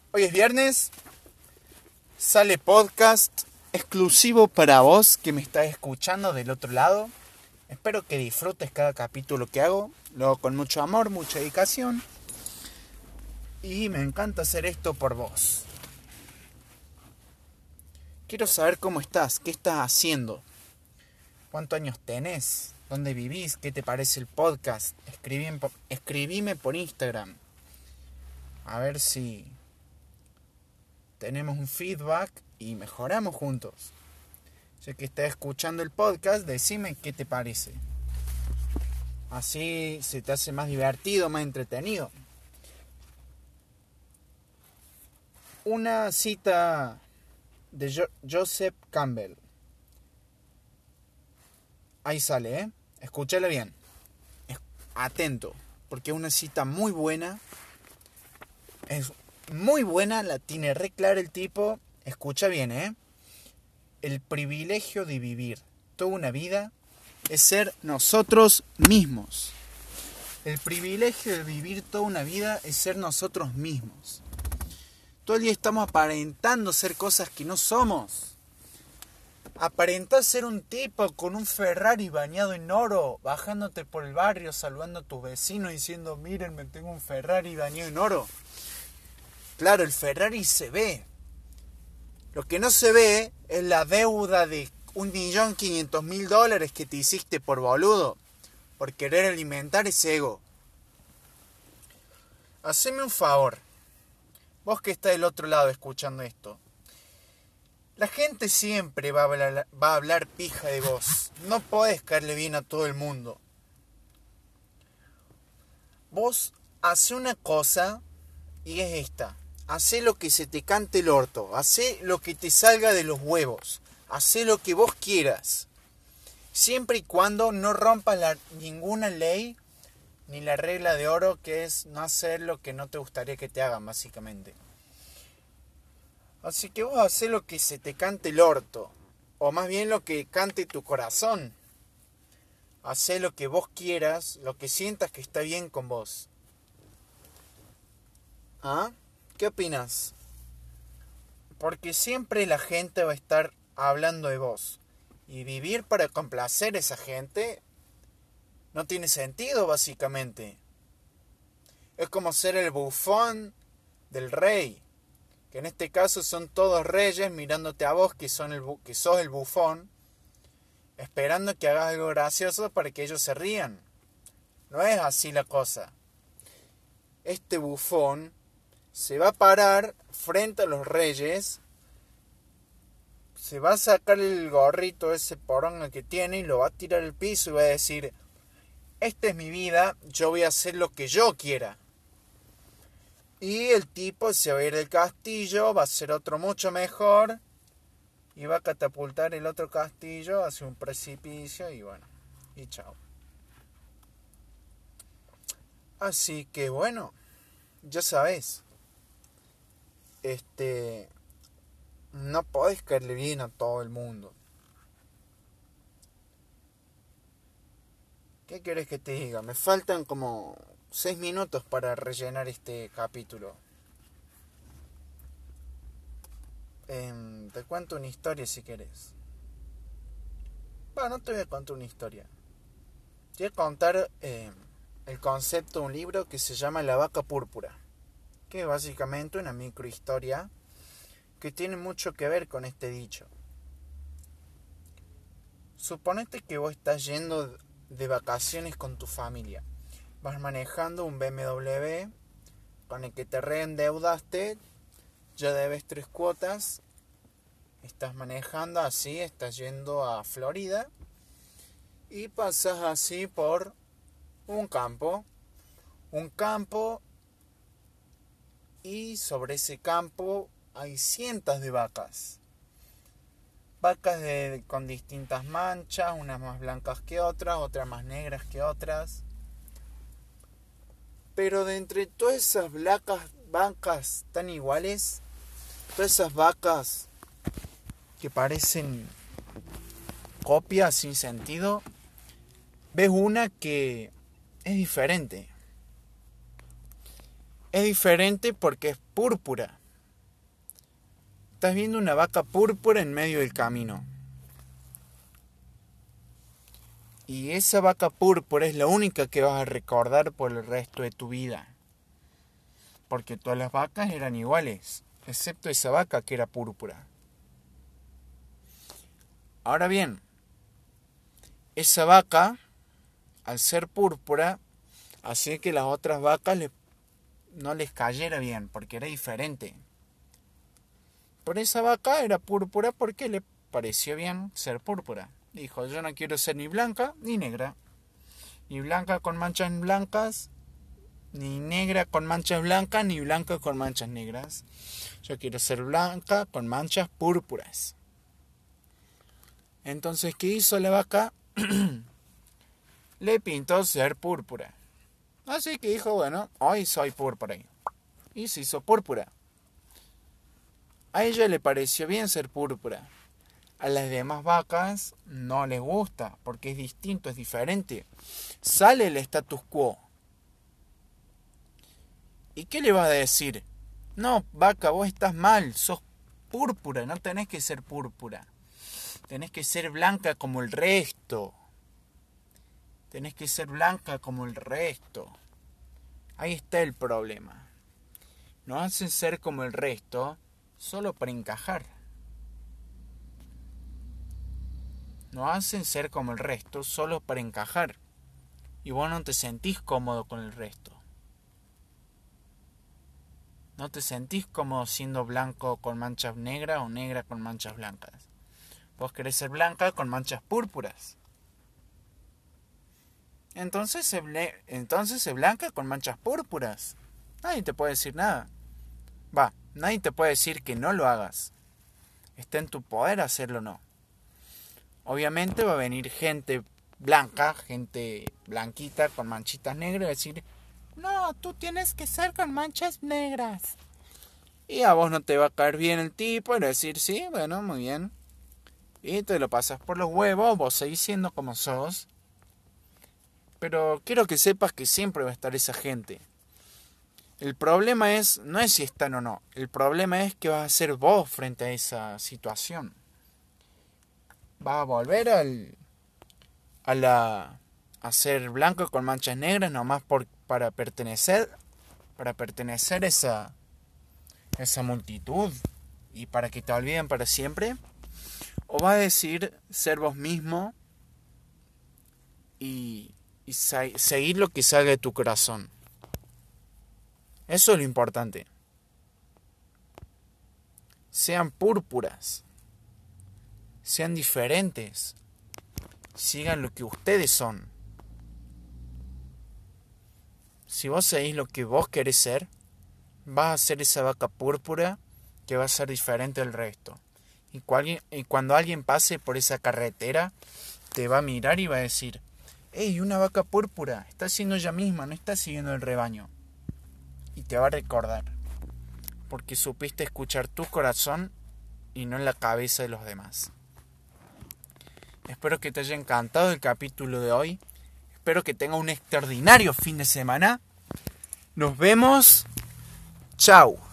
Hoy es viernes, sale podcast exclusivo para vos que me estás escuchando del otro lado. Espero que disfrutes cada capítulo que hago, lo hago con mucho amor, mucha dedicación. Y me encanta hacer esto por vos. Quiero saber cómo estás, qué estás haciendo, cuántos años tenés, dónde vivís, qué te parece el podcast. Escribime por Instagram. A ver si tenemos un feedback y mejoramos juntos. Ya que estás escuchando el podcast, decime qué te parece. Así se te hace más divertido, más entretenido. Una cita de Joseph Campbell. Ahí sale, ¿eh? Escúchale bien. Atento, porque es una cita muy buena. Es muy buena, la tiene re clara el tipo. Escucha bien, ¿eh? El privilegio de vivir toda una vida es ser nosotros mismos. El privilegio de vivir toda una vida es ser nosotros mismos. Todo el día estamos aparentando ser cosas que no somos. Aparentar ser un tipo con un Ferrari bañado en oro, bajándote por el barrio, saludando a tus vecinos, diciendo, miren, me tengo un Ferrari bañado en oro. Claro, el Ferrari se ve. Lo que no se ve es la deuda de $1.500.000 que te hiciste por boludo, por querer alimentar ese ego. Haceme un favor, vos que estás del otro lado escuchando esto. La gente siempre va a hablar pija de vos. No podés caerle bien a todo el mundo. Vos hacé una cosa y es esta. Hacé lo que se te cante el orto. Hacé lo que te salga de los huevos. Hacé lo que vos quieras. Siempre y cuando no rompas ninguna ley ni la regla de oro, que es no hacer lo que no te gustaría que te hagan, básicamente. Así que vos hacé lo que se te cante el orto. O más bien lo que cante tu corazón. Hacé lo que vos quieras, lo que sientas que está bien con vos. ¿Ah? ¿Qué opinas? Porque siempre la gente va a estar hablando de vos. Y vivir para complacer a esa gente no tiene sentido, básicamente. Es como ser el bufón del rey. Que en este caso son todos reyes mirándote a vos, que sos el bufón, esperando que hagas algo gracioso para que ellos se rían. No es así la cosa. Este bufón se va a parar frente a los reyes, se va a sacar el gorrito ese poronga que tiene y lo va a tirar al piso y va a decir, esta es mi vida, yo voy a hacer lo que yo quiera. Y el tipo se va a ir del castillo, va a hacer otro mucho mejor y va a catapultar el otro castillo hacia un precipicio y bueno, y chao. Así que bueno, ya sabes, no podés caerle bien a todo el mundo. ¿Qué querés que te diga? Me faltan como 6 minutos para rellenar este capítulo. Te cuento una historia si querés. Bueno, no te voy a contar una historia. Te voy a contar el concepto de un libro que se llama La vaca púrpura. Que es básicamente una microhistoria que tiene mucho que ver con este dicho. Suponete que vos estás yendo de vacaciones con tu familia. Vas manejando un BMW con el que te reendeudaste, ya debes 3 cuotas, estás manejando así, estás yendo a Florida y pasas así por un campo y sobre ese campo hay cientos de vacas. Vacas con distintas manchas, unas más blancas que otras más negras que otras. Pero de entre todas esas vacas tan iguales, todas esas vacas que parecen copias sin sentido, ves una que es diferente. Es diferente porque es púrpura. estás viendo una vaca púrpura en medio del camino. Y esa vaca púrpura es la única que vas a recordar por el resto de tu vida. Porque todas las vacas eran iguales, excepto esa vaca que era púrpura. Ahora bien, esa vaca, al ser púrpura, hacía que las otras vacas no les cayera bien, porque era diferente. Pero esa vaca era púrpura porque le pareció bien ser púrpura. Dijo, yo no quiero ser ni blanca ni negra. Ni blanca con manchas blancas, ni negra con manchas blancas, ni blanca con manchas negras. Yo quiero ser blanca con manchas púrpuras. Entonces, ¿qué hizo la vaca? Le pintó ser púrpura. Así que dijo, bueno, hoy soy púrpura. Y se hizo púrpura. A ella le pareció bien ser púrpura. A las demás vacas no les gusta, porque es distinto, es diferente. Sale el status quo. ¿Y qué le va a decir? No, vaca, vos estás mal, sos púrpura, no tenés que ser púrpura. Tenés que ser blanca como el resto. Tenés que ser blanca como el resto. Ahí está el problema. Nos hacen ser como el resto solo para encajar. Nos hacen ser como el resto solo para encajar. Y vos no te sentís cómodo con el resto. No te sentís cómodo siendo blanco con manchas negras o negra con manchas blancas. Vos querés ser blanca con manchas púrpuras. Entonces se blanca con manchas púrpuras. Nadie te puede decir nada. Nadie te puede decir que no lo hagas. Está en tu poder hacerlo o no. Obviamente va a venir gente blanca, gente blanquita con manchitas negras y decir, no, tú tienes que ser con manchas negras. Y a vos no te va a caer bien el tipo y decir, sí, bueno, muy bien. Y te lo pasas por los huevos, vos seguís siendo como sos. Pero quiero que sepas que siempre va a estar esa gente. El problema no es si están o no. El problema es qué vas a hacer vos frente a esa situación. ¿Vas a volver a ser blanco con manchas negras nomás para pertenecer a esa multitud y para que te olviden para siempre? ¿O vas a decidir ser vos mismo y seguir lo que salga de tu corazón? Eso es lo importante. Sean púrpuras. Sean diferentes. Sigan lo que ustedes son. Si vos seguís lo que vos querés ser, vas a ser esa vaca púrpura que va a ser diferente del resto. Y cuando alguien pase por esa carretera, te va a mirar y va a decir, ¡Ey, una vaca púrpura! Está siendo ella misma, no está siguiendo el rebaño. Y te va a recordar. Porque supiste escuchar tu corazón y no la cabeza de los demás. Espero que te haya encantado el capítulo de hoy. Espero que tenga un extraordinario fin de semana. Nos vemos. Chau.